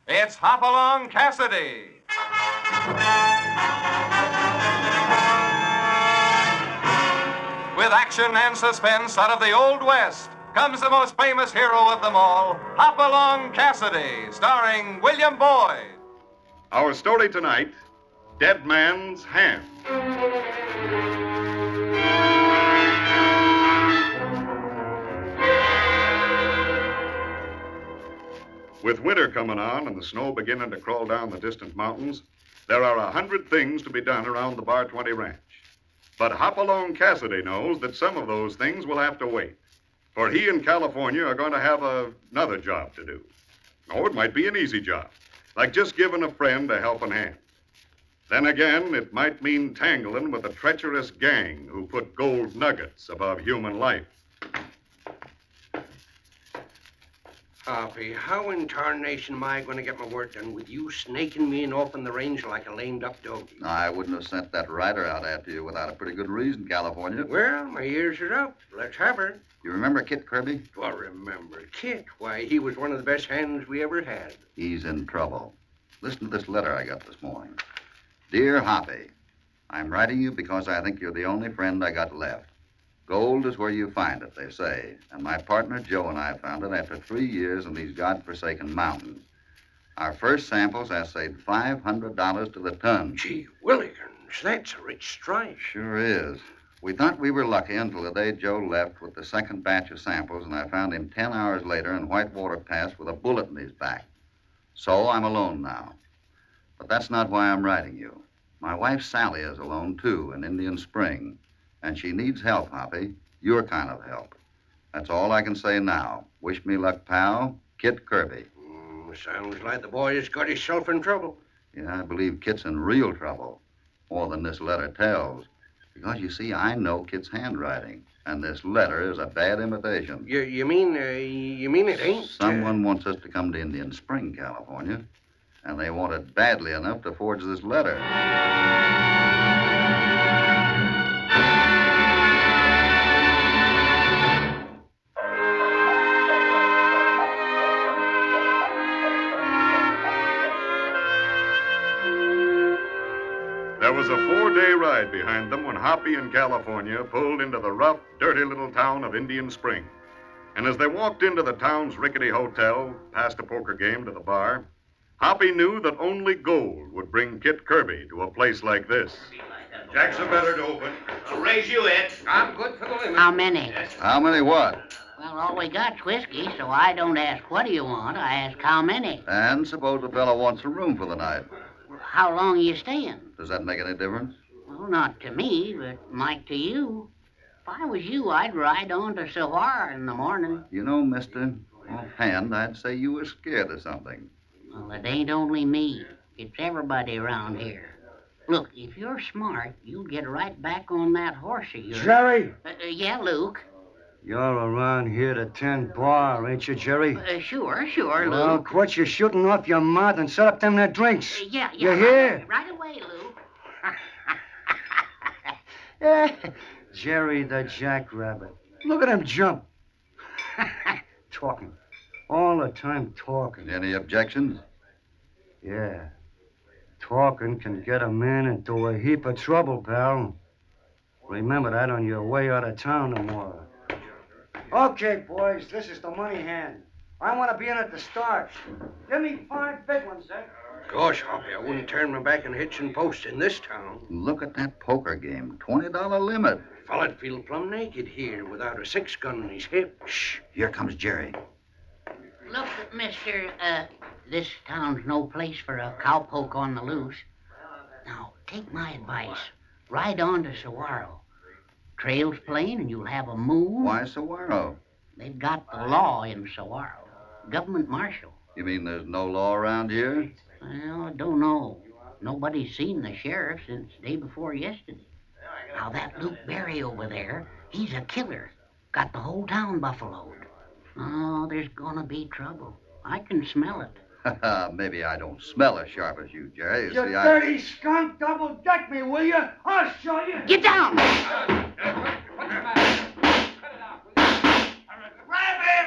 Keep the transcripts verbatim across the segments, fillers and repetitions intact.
It's Hopalong Cassidy. With action and suspense out of the Old West comes the most famous hero of them all, Hopalong Cassidy, starring William Boyd. Our story tonight, Dead Man's Hand. With winter coming on and the snow beginning to crawl down the distant mountains, there are a hundred things to be done around the Bar twenty ranch. But Hopalong Cassidy knows that some of those things will have to wait, for he and California are going to have a, another job to do. Or it might be an easy job, like just giving a friend a helping hand. Then again, it might mean tangling with a treacherous gang who put gold nuggets above human life. Hoppy, how in tarnation am I going to get my work done with you snaking me in off in the range like a lamed-up doggy? I wouldn't have sent that rider out after you without a pretty good reason, California. Well, my ears are up. Let's have her. You remember Kit Kirby? Do I remember Kit? Why, he was one of the best hands we ever had. He's in trouble. Listen to this letter I got this morning. Dear Hoppy, I'm writing you because I think you're the only friend I got left. Gold is where you find it, they say, and my partner Joe and I found it after three years in these godforsaken mountains. Our first samples assayed five hundred dollars to the ton. Gee willikins, that's a rich strike. Sure is. We thought we were lucky until the day Joe left with the second batch of samples, and I found him ten hours later in Whitewater Pass with a bullet in his back. So I'm alone now. But that's not why I'm writing you. My wife Sally is alone, too, in Indian Spring. And she needs help, Hoppy. Your kind of help. That's all I can say now. Wish me luck, pal. Kit Kirby. Mm, sounds like the boy has got himself in trouble. Yeah, I believe Kit's in real trouble. More than this letter tells. Because, you see, I know Kit's handwriting. And this letter is a bad imitation. You, you mean, uh, you mean it ain't? Someone uh... wants us to come to Indian Spring, California. And they want it badly enough to forge this letter. There was a four-day ride behind them when Hoppy and California pulled into the rough, dirty little town of Indian Spring. And as they walked into the town's rickety hotel, past a poker game to the bar, Hoppy knew that only gold would bring Kit Kirby to a place like this. Jacks are better to open. I'll raise you, Ed. I'm good for the limit. How many? How many what? Well, all we got's whiskey, so I don't ask what do you want. I ask how many. And suppose the fellow wants a room for the night. How long are you staying? Does that make any difference? Well, not to me, but might to you. If I was you, I'd ride on to Saguaro in the morning. You know, mister, offhand, I'd say you were scared of something. Well, it ain't only me. It's everybody around here. Look, if you're smart, you'll get right back on that horse of yours. Jerry! Uh, uh, yeah, Luke. You're around here to tend bar, ain't you, Jerry? Uh, sure, sure, Well, Luke. quit your shooting off your mouth and set up them there drinks. Uh, yeah, yeah. You right, hear? Right away, Luke. Eh, Jerry the jackrabbit. Look at him jump. Talking. All the time talking. Any objections? Yeah. Talking can get a man into a heap of trouble, pal. Remember that on your way out of town tomorrow. Okay, boys, this is the money hand. I want to be in at the start. Give me five big ones, eh? Gosh, Hoppy, I wouldn't turn my back on hitching posts in this town. Look at that poker game. twenty dollar limit. Fella'd feel plumb naked here without a six-gun on his hip. Shh. Here comes Jerry. Look, mister, uh, this town's no place for a cowpoke on the loose. Now, take my advice. Ride on to Saguaro. Trail's plain and you'll have a moon. Why Saguaro? They've got the law in Saguaro. Government marshal. You mean there's no law around here? Well, I don't know. Nobody's seen the sheriff since day before yesterday. Now, that Luke Berry over there, he's a killer. Got the whole town buffaloed. Oh, there's gonna be trouble. I can smell it. Maybe I don't smell as sharp as you, Jerry. You, You see, dirty skunk, double deck me, will you? I'll show you. Get down! I got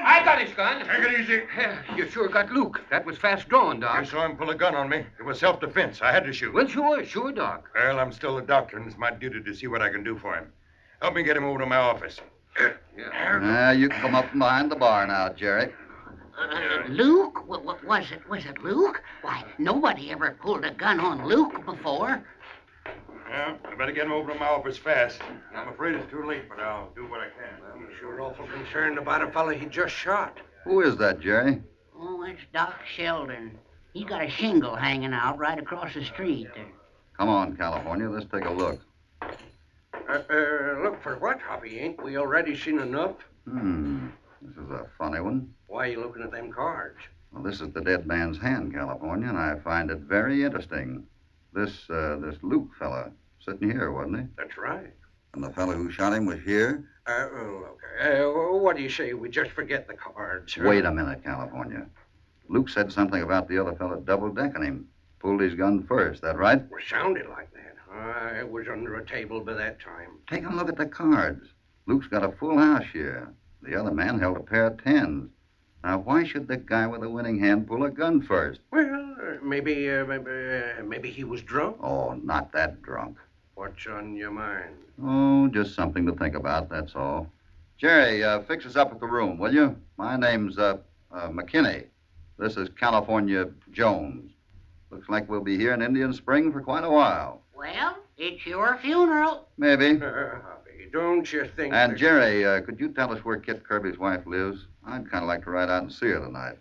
nice gun. Take it easy. Yeah, you sure got Luke. That was fast drawing, Doc. I saw him pull a gun on me. It was self-defense. I had to shoot. Well, sure, sure, Doc. Well, I'm still a doctor, and it's my duty to see what I can do for him. Help me get him over to my office. Yeah. Now, you can come up from behind the bar now, Jerry. Uh, Luke? What, what was it? Was it Luke? Why, nobody ever pulled a gun on Luke before. Well, I better get him over to my office fast. I'm afraid it's too late, but I'll do what I can. He's sure awful concerned about a fella he just shot. Who is that, Jerry? Oh, it's Doc Sheldon. He's got a shingle hanging out right across the street there. Come on, California. Let's take a look. Uh, uh, look for what, Hoppy? Ain't we already seen enough? Hmm. This is a funny one. Why are you looking at them cards? Well, this is the dead man's hand, California, and I find it very interesting. This, uh, this Luke fella sitting here, wasn't he? That's right. And the fellow who shot him was here? Uh, oh, okay. Uh, what do you say? We just forget the cards. huh? Wait a minute, California. Luke said something about the other fellow double-decking him. Pulled his gun first, that right? Well, sounded like that. Uh, it was under a table by that time. Take a look at the cards. Luke's got a full house here. The other man held a pair of tens. Now, why should the guy with the winning hand pull a gun first? Well, uh, maybe, uh, maybe, uh, maybe he was drunk. Oh, not that drunk. What's on your mind? Oh, just something to think about, that's all. Jerry, uh, fix us up at the room, will you? My name's uh, uh, McKinney. This is California Jones. Looks like we'll be here in Indian Spring for quite a while. Well, it's your funeral. Maybe. Uh, Hoppy, don't you think... And that- Jerry, uh, could you tell us where Kit Kirby's wife lives? I'd kind of like to ride out and see her tonight.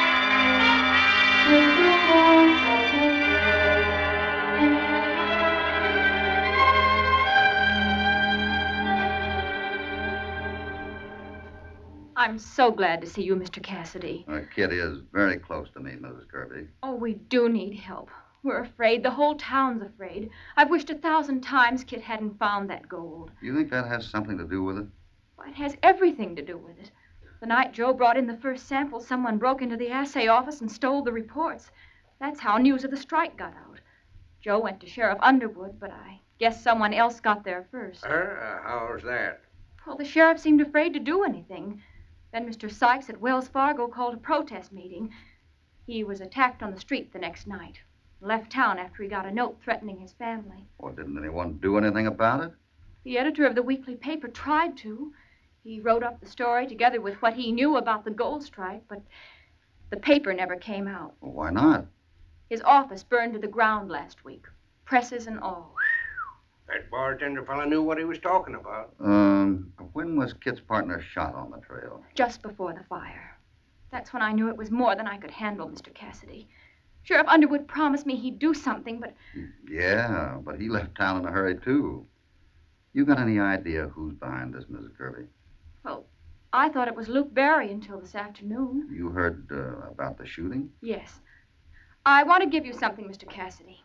I'm so glad to see you, Mister Cassidy. Uh, Kit is very close to me, Missus Kirby. Oh, we do need help. We're afraid. The whole town's afraid. I've wished a thousand times Kit hadn't found that gold. You think that has something to do with it? Why, it has everything to do with it. The night Joe brought in the first sample, someone broke into the assay office and stole the reports. That's how news of the strike got out. Joe went to Sheriff Underwood, but I guess someone else got there first. Uh, uh, how's that? Well, the sheriff seemed afraid to do anything. Then Mister Sykes at Wells Fargo called a protest meeting. He was attacked on the street the next night. Left town after he got a note threatening his family. Or didn't anyone do anything about it? The editor of the weekly paper tried to. He wrote up the story together with what he knew about the gold strike, but the paper never came out. Well, why not? His office burned to the ground last week, presses and all. That bartender fella knew what he was talking about. Um, when was Kit's partner shot on the trail? Just before the fire. That's when I knew it was more than I could handle, Mister Cassidy. Sheriff Underwood promised me he'd do something, but Yeah, but he left town in a hurry, too. You got any idea who's behind this, Missus Kirby? well, I thought it was Luke Barry until this afternoon. You heard uh, about the shooting? Yes. I want to give you something, Mister Cassidy.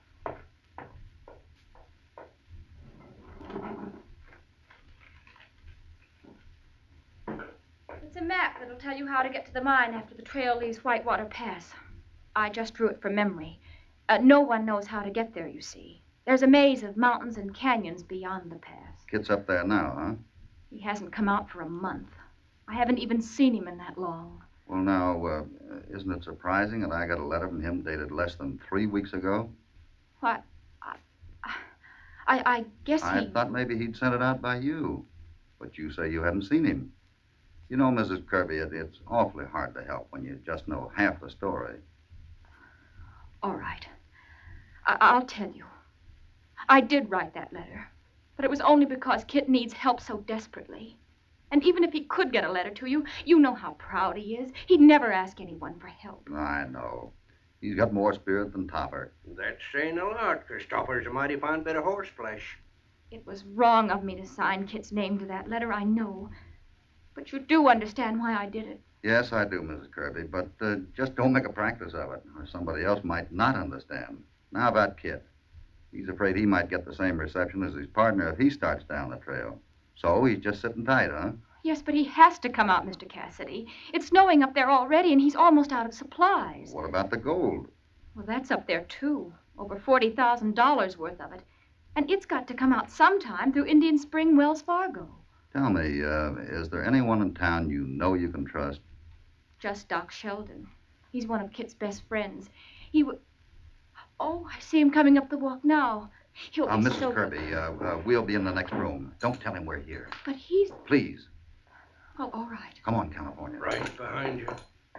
It's a map that'll tell you how to get to the mine after the trail leaves Whitewater Pass. I just drew it from memory. Uh, no one knows how to get there, you see. There's a maze of mountains and canyons beyond the pass. Kit's up there now, huh? He hasn't come out for a month. I haven't even seen him in that long. Well, now, uh, isn't it surprising that I got a letter from him dated less than three weeks ago? What? I, I, I guess I he... thought maybe he'd sent it out by you. But you say you haven't seen him. You know, Missus Kirby, it, it's awfully hard to help when you just know half the story. All right. I- I'll tell you. I did write that letter, but it was only because Kit needs help so desperately. And even if he could get a letter to you, you know how proud he is. He'd never ask anyone for help. I know. He's got more spirit than Topper. That's saying a lot, 'cause Topper's a mighty fine bit of horseflesh. It was wrong of me to sign Kit's name to that letter, I know. But you do understand why I did it. Yes, I do, Missus Kirby, but uh, just don't make a practice of it, or somebody else might not understand. Now about Kit. He's afraid he might get the same reception as his partner if he starts down the trail. So he's just sitting tight, huh? Yes, but he has to come out, Mister Cassidy. It's snowing up there already, and he's almost out of supplies. What about the gold? Well, that's up there, too. Over forty thousand dollars worth of it. And it's got to come out sometime through Indian Spring, Wells Fargo. Tell me, uh, is there anyone in town you know you can trust? Just Doc Sheldon. He's one of Kit's best friends. He w- Oh, I see him coming up the walk now. He'll Uh, be Missus so... Kirby, uh, uh, we'll be in the next room. Don't tell him we're here. But he's... Please. Oh, all right. Come on, California. Right behind you.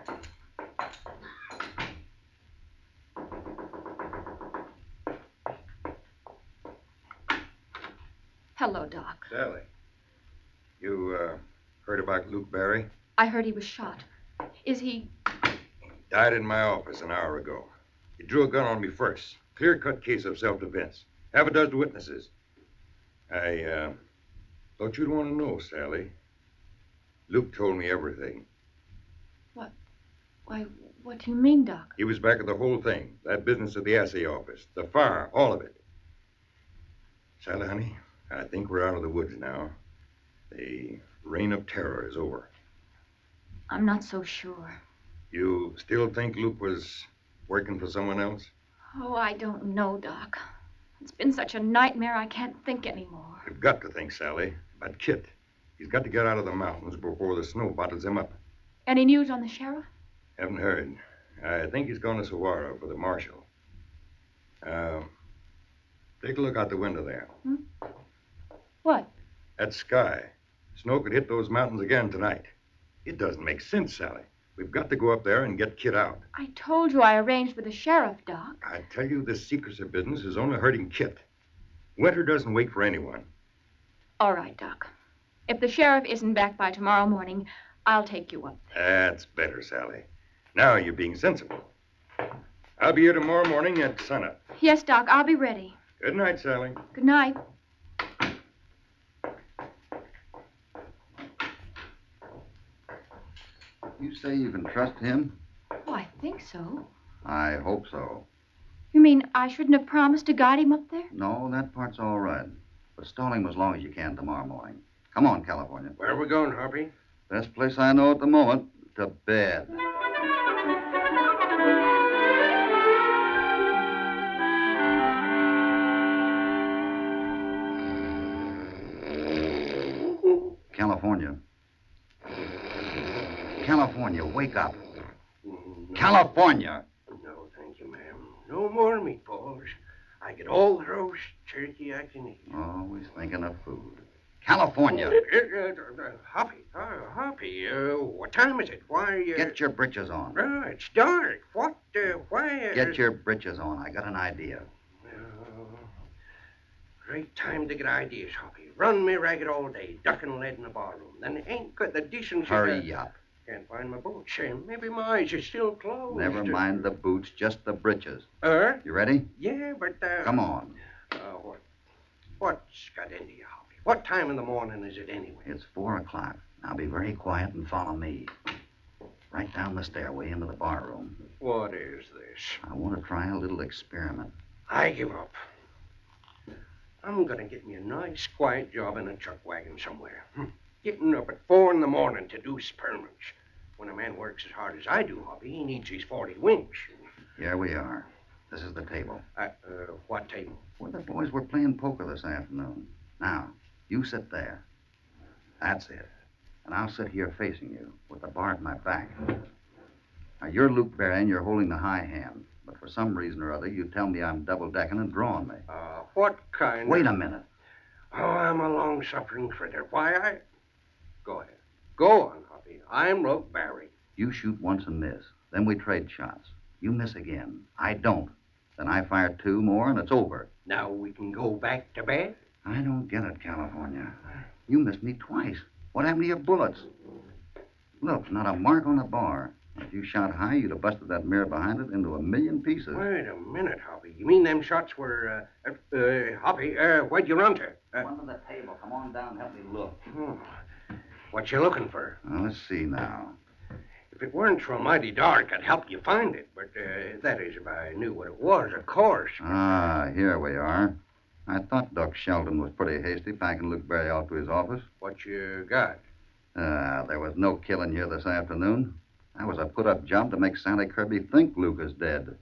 Hello, Doc. Sally, you uh, heard about Luke Barry? I heard he was shot. Is he... Died in my office an hour ago. He drew a gun on me first. Clear-cut case of self-defense. Half a dozen witnesses. I uh, thought you'd want to know, Sally. Luke told me everything. Why, what do you mean, Doc? He was back of the whole thing. That business at the assay office. The fire. All of it. Sally, honey, I think we're out of the woods now. The reign of terror is over. I'm not so sure. You still think Luke was working for someone else? Oh, I don't know, Doc. It's been such a nightmare I can't think anymore. You've got to think, Sally. About Kit. He's got to get out of the mountains before the snow bottles him up. Any news on the sheriff? Haven't heard. I think he's gone to Saguaro for the marshal. Uh, take a look out the window there. Hmm? What? That sky. Snow could hit those mountains again tonight. It doesn't make sense, Sally. We've got to go up there and get Kit out. I told you I arranged with the sheriff, Doc. I tell you, this secrecy business is only hurting Kit. Winter doesn't wait for anyone. All right, Doc. If the sheriff isn't back by tomorrow morning, I'll take you up. That's better, Sally. Now you're being sensible. I'll be here tomorrow morning at sunup. Yes, Doc, I'll be ready. Good night, Sally. Good night. You say you can trust him? Oh, I think so. I hope so. You mean I shouldn't have promised to guide him up there? No, that part's all right. But stall him as long as you can tomorrow morning. Come on, California. Where are we going, Harvey? Best place I know at the moment, to bed. California. California, wake up. California! No, thank you, ma'am. No more meatballs. I get all the roast turkey I can eat. Always thinking of food. California! Uh, uh, uh, Hoppy, uh, Hoppy, uh, what time is it? Why, uh... Get your britches on. Uh, it's dark. What, uh, why... Uh, Get your britches on. I got an idea. Uh, great time to get ideas, Hoppy. Run me ragged all day, ducking lead in the barroom. Then ain't got the decency... Hurry to... up. Can't find my boots. Uh, maybe my eyes are still closed. Never mind the boots, just the britches. Uh? You ready? Yeah, but, uh... Come on. Uh, what? What's got into you, Hoppy? What time in the morning is it anyway? It's four o'clock. Now be very quiet and follow me. Right down the stairway into the bar room. What is this? I want to try a little experiment. I give up. I'm gonna get me a nice, quiet job in a chuck wagon somewhere. Hmm. Getting up at four in the morning to do experiments. When a man works as hard as I do, Hoppy, he needs his forty winks. Here we are. This is the table. Uh, uh, what table? Where the boys were playing poker this afternoon. Now, you sit there. That's it. And I'll sit here facing you with the bar at my back. Now, you're Luke Barry and you're holding the high hand. But for some reason or other, you tell me I'm double-decking and drawing me. Uh, what kind Wait of... a minute. Oh, I'm a long-suffering critter. Why, I... Go ahead. Go on, Hoppy. I'm Luke Barry. You shoot once and miss. Then we trade shots. You miss again. I don't. Then I fire two more and it's over. Now we can go back to bed? I don't get it, California. You missed me twice. What happened to your bullets? Look, not a mark on the bar. If you shot high, you'd have busted that mirror behind it into a million pieces. Wait a minute, Hoppy. You mean them shots were, uh, uh, uh Hoppy, uh, where'd you run to? Uh, One to the table. Come on down, help me look. oh, what you looking for? Well, let's see now. If it weren't so mighty dark, I'd help you find it. But, uh, that is, if I knew what it was, of course. Ah, here we are. I thought Doc Sheldon was pretty hasty packing Luke Barry off to his office. What you got? Ah, there was no killing here this afternoon. That was a put-up job to make Sally Kirby think Luke is dead.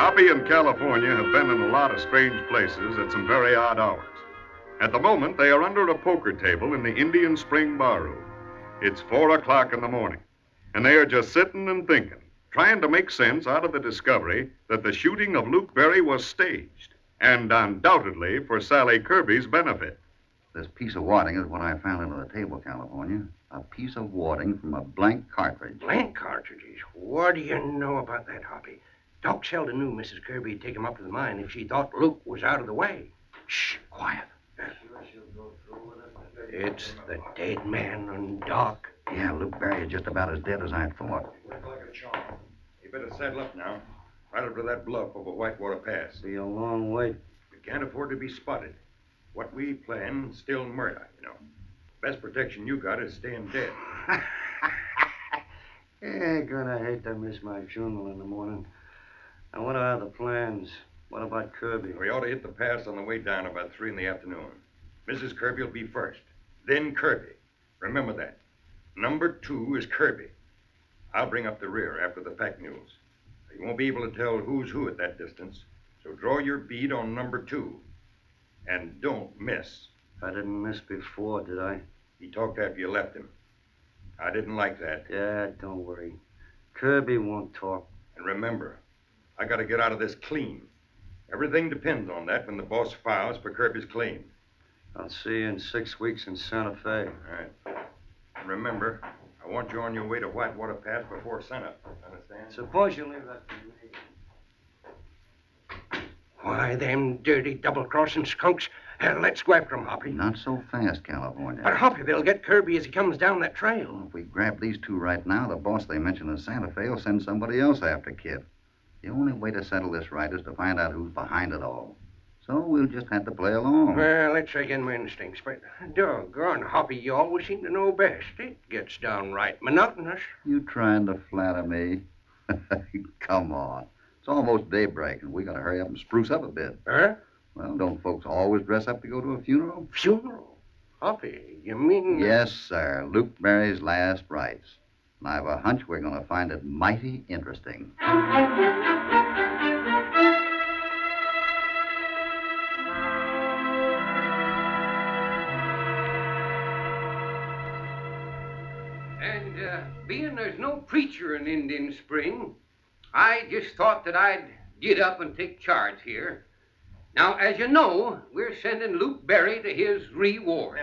Hoppy and California have been in a lot of strange places at some very odd hours. At the moment, they are under a poker table in the Indian Spring Barroom. It's four o'clock in the morning, and they are just sitting and thinking, trying to make sense out of the discovery that the shooting of Luke Berry was staged, and undoubtedly for Sally Kirby's benefit. This piece of wadding is what I found under the table, California. A piece of wadding from a blank cartridge. Blank cartridges? What do you know about that, Hoppy? Doc Sheldon knew Missus Kirby'd take him up to the mine if she thought Luke was out of the way. Shh, quiet. It's the dead man on Doc. Yeah, Luke Berry is just about as dead as I thought. Looked like a charm. You better saddle up now. Right up to that bluff over Whitewater Pass. Be a long wait. We can't afford to be spotted. What we plan, still murder, you know. Best protection you got is staying dead. Yeah, gonna hate to miss my funeral in the morning. Now, what are the plans? What about Kirby? We ought to hit the pass on the way down about three in the afternoon. Missus Kirby will be first. Then Kirby. Remember that. Number two is Kirby. I'll bring up the rear after the pack mules. You won't be able to tell who's who at that distance. So draw your bead on number two. And don't miss. I didn't miss before, did I? He talked after you left him. I didn't like that. Yeah, don't worry. Kirby won't talk. And remember, I got to get out of this clean. Everything depends on that when the boss files for Kirby's claim. I'll see you in six weeks in Santa Fe. All right. And remember, I want you on your way to Whitewater Pass before sunup. Understand? Suppose you leave that to me. Why, them dirty double-crossing skunks. Uh, let's go after 'em, Hoppy. Not so fast, California. But, Hoppy, they'll get Kirby as he comes down that trail. If we grab these two right now, the boss they mentioned in Santa Fe will send somebody else after Kit. The only way to settle this right is to find out who's behind it all. So we'll just have to play along. Well, let's again my instincts, but doggone, Hoppy, you always seem to know best. It gets downright monotonous. You trying to flatter me? Come on. It's almost daybreak, and we got to hurry up and spruce up a bit. Huh? Well, don't folks always dress up to go to a funeral? Funeral? Hoppy, you mean... Yes, sir. Luke Berry's last rites. And I've a hunch we're going to find it mighty interesting. And uh, being there's no preacher in Indian Spring, I just thought that I'd get up and take charge here. Now, as you know, we're sending Luke Berry to his reward.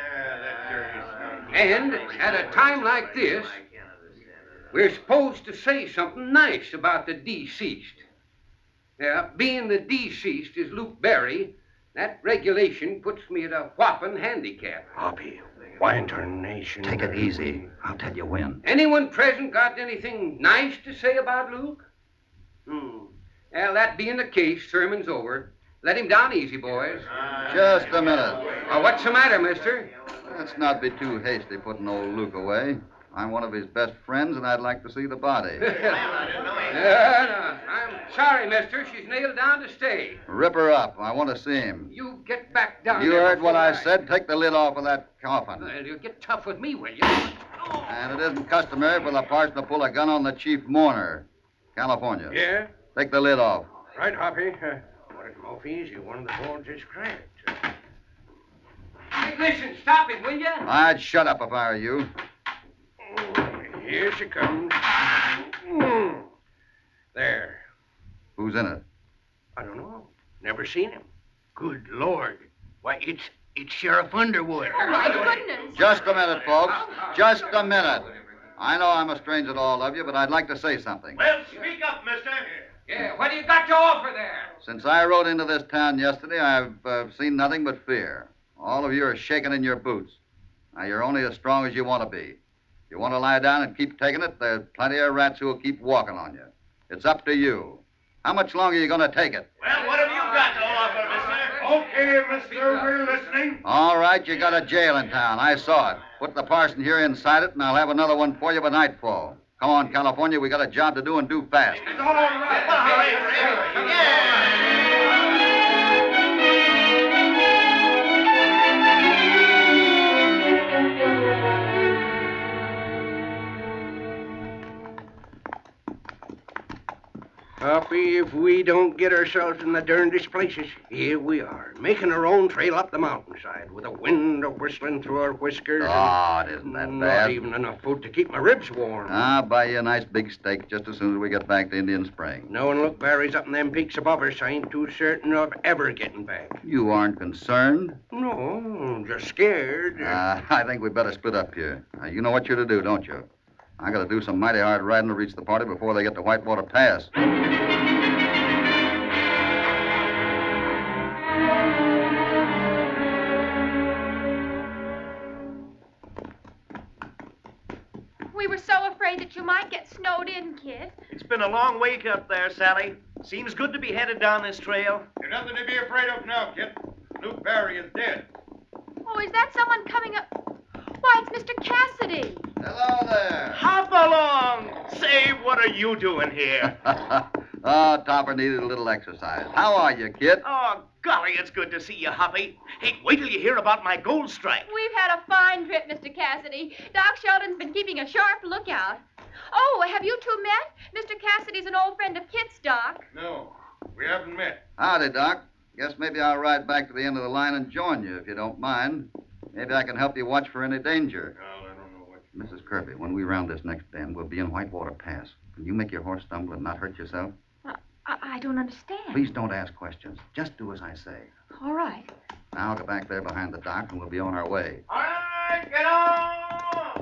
And at a time like this, we're supposed to say something nice about the deceased. Yeah, being the deceased is Luke Berry, that regulation puts me at a whopping handicap. Hoppy, why in tarnation? Take it easy. I'll tell you when. Anyone present got anything nice to say about Luke? Hmm. Well, that being the case, sermon's over. Let him down easy, boys. Just a minute. Uh, what's the matter, mister? Let's not be too hasty putting old Luke away. I'm one of his best friends, and I'd like to see the body. uh, no, I'm sorry, mister. She's nailed down to stay. Rip her up. I want to see him. You get back down You there heard what before I said. Take the lid off of that coffin. Well, you get tough with me, will you? And it isn't customary for the parson to pull a gun on the chief mourner. California. Yeah? Take the lid off. Right, Hoppy. Uh, what it most easy. One of the boards is cracked. Hey, listen, stop it, will you? I'd shut up if I were you. Here she comes. Mm. There. Who's in it? I don't know. Never seen him. Good Lord. Why, it's it's Sheriff Underwood. Oh, my goodness. Just a minute, folks. Just a minute. I know I'm a stranger to all of you, but I'd like to say something. Well, speak up, mister. Yeah, what do you got to offer there? Since I rode into this town yesterday, I've uh, seen nothing but fear. All of you are shaking in your boots. Now, you're only as strong as you want to be. If you want to lie down and keep taking it, there's plenty of rats who will keep walking on you. It's up to you. How much longer are you going to take it? Well, what have you got to offer, mister? Okay, mister, we're listening. All right, you got a jail in town. I saw it. Put the parson here inside it, and I'll have another one for you by nightfall. Come on, California. We got a job to do and do fast. It's all right. Well, hurry, hurry. Yeah. Hoppy, if we don't get ourselves in the darndest places, here we are, making our own trail up the mountainside with the wind a whistling through our whiskers. Oh, it isn't that and bad. Not even enough food to keep my ribs warm. I'll buy you a nice big steak just as soon as we get back to Indian Spring. Knowing Luke Barry's up in them peaks above us, I ain't too certain of ever getting back. You aren't concerned? No, just scared. Uh, I think we'd better split up here. Uh, you know what you're to do, don't you? I gotta do some mighty hard riding to reach the party before they get to Whitewater Pass. We were so afraid that you might get snowed in, Kit. It's been a long week up there, Sally. Seems good to be headed down this trail. There's nothing to be afraid of now, Kit. Luke Barry is dead. Oh, is that someone coming up? Why, it's Mister Cassidy. Hello there. Hop along! Say, what are you doing here? Oh, Topper needed a little exercise. How are you, kid? Oh, golly, it's good to see you, Hoppy. Hey, wait till you hear about my gold strike. We've had a fine trip, Mister Cassidy. Doc Sheldon's been keeping a sharp lookout. Oh, have you two met? Mister Cassidy's an old friend of Kit's, Doc. No, we haven't met. Howdy, Doc. Guess maybe I'll ride back to the end of the line and join you, if you don't mind. Maybe I can help you watch for any danger. Well, I don't know what... Missus Kirby, when we round this next bend, we'll be in Whitewater Pass. Can you make your horse stumble and not hurt yourself? I, I don't understand. Please don't ask questions. Just do as I say. All right. Now I'll go back there behind the dock and we'll be on our way. All right, get on!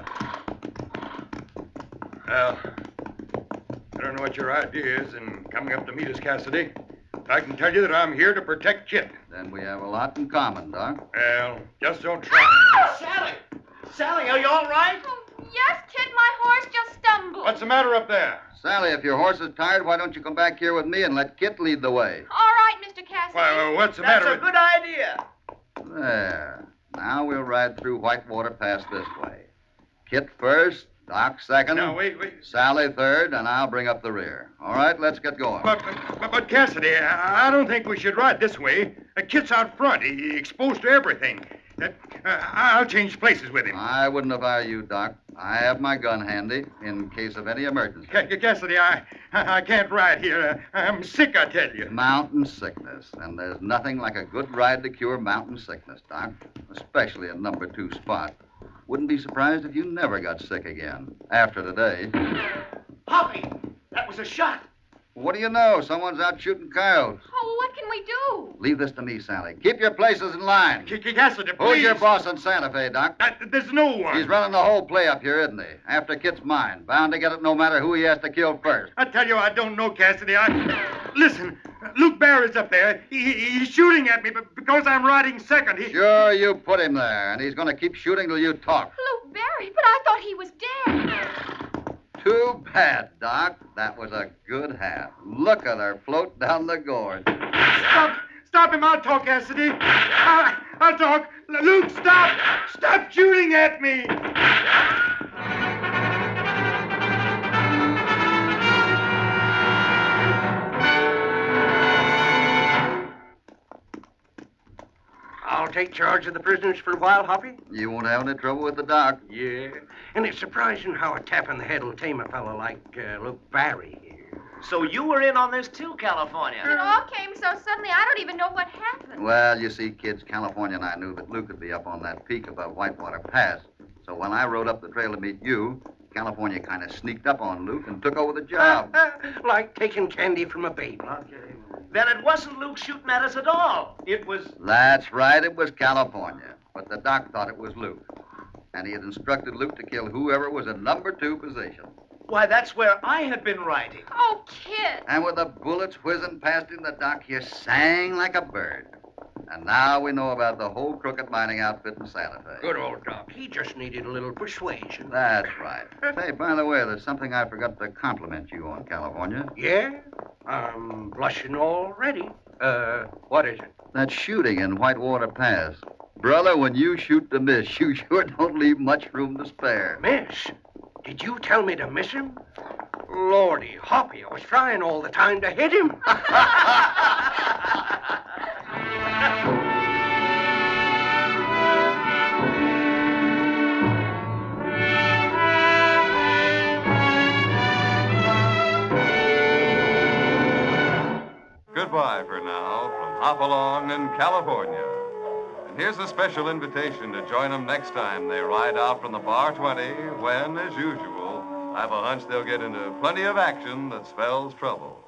Well, I don't know what your idea is in coming up to meet us, Cassidy. I can tell you that I'm here to protect Kit. Then we have a lot in common, Doc. Well, just don't try. Sally! Sally, are you all right? Oh, yes, Kit, my horse just stumbled. What's the matter up there? Sally, if your horse is tired, why don't you come back here with me and let Kit lead the way? All right, Mister Cassidy. Well, what's the That's matter a with... good idea. There. Now we'll ride through Whitewater Pass this way. Kit first, Doc second. Now, wait, wait. Sally third, and I'll bring up the rear. All right, let's get going. But, but, but Cassidy, I, I don't think we should ride this way. Uh, Kit's out front. He, he exposed to everything. Uh, uh, I'll change places with him. I wouldn't if I were you, Doc. I have my gun handy in case of any emergency. Ca- Cassidy, I, I can't ride here. Uh, I'm sick, I tell you. Mountain sickness, and there's nothing like a good ride to cure mountain sickness, Doc, especially a number two spot. Wouldn't be surprised if you never got sick again after today. Hoppy, that was a shot. What do you know? Someone's out shooting coyotes. Oh, what can we do? Leave this to me, Sally. Keep your places in line. C- Cassidy, please. Who's your boss in Santa Fe, Doc? Uh, there's no one. He's running the whole play up here, isn't he? After Kit's mine. Bound to get it no matter who he has to kill first. I tell you, I don't know, Cassidy. I... Listen, Luke Barry's up there. He, he- he's shooting at me but because I'm riding second. He... Sure, you put him there, and he's going to keep shooting till you talk. Luke Barry, but I thought he was dead. Too bad, Doc. That was a good half. Look at her float down the gorge. Stop! Stop him! I'll talk, Cassidy. I'll, I'll talk. Luke, stop! Stop shooting at me! I'll take charge of the prisoners for a while, Hoppy. You won't have any trouble with the doc. Yeah. And it's surprising how a tap on the head will tame a fellow like uh, Luke Barry here. So you were in on this too, California. It all came so suddenly, I don't even know what happened. Well, you see, kids, California and I knew that Luke would be up on that peak above Whitewater Pass. So when I rode up the trail to meet you, California kind of sneaked up on Luke and took over the job. Like taking candy from a baby. Then it wasn't Luke shooting at us at all. It was... That's right, it was California. But the doc thought it was Luke. And he had instructed Luke to kill whoever was in number two position. Why, that's where I had been riding. Oh, Kit. And with the bullets whizzing past him, the doc here sang like a bird. And now we know about the whole crooked mining outfit in Santa Fe. Good old Doc. He just needed a little persuasion. That's right. Hey, by the way, there's something I forgot to compliment you on, California. Yeah? I'm blushing already. Uh, what is it? That shooting in Whitewater Pass. Brother, when you shoot to miss, you sure don't leave much room to spare. Miss? Did you tell me to miss him? Lordy, Hoppy, I was trying all the time to hit him. goodbye for now from Hopalong in California. And here's a special invitation to join them next time they ride out from the Bar twenty when, as usual, I have a hunch they'll get into plenty of action that spells trouble.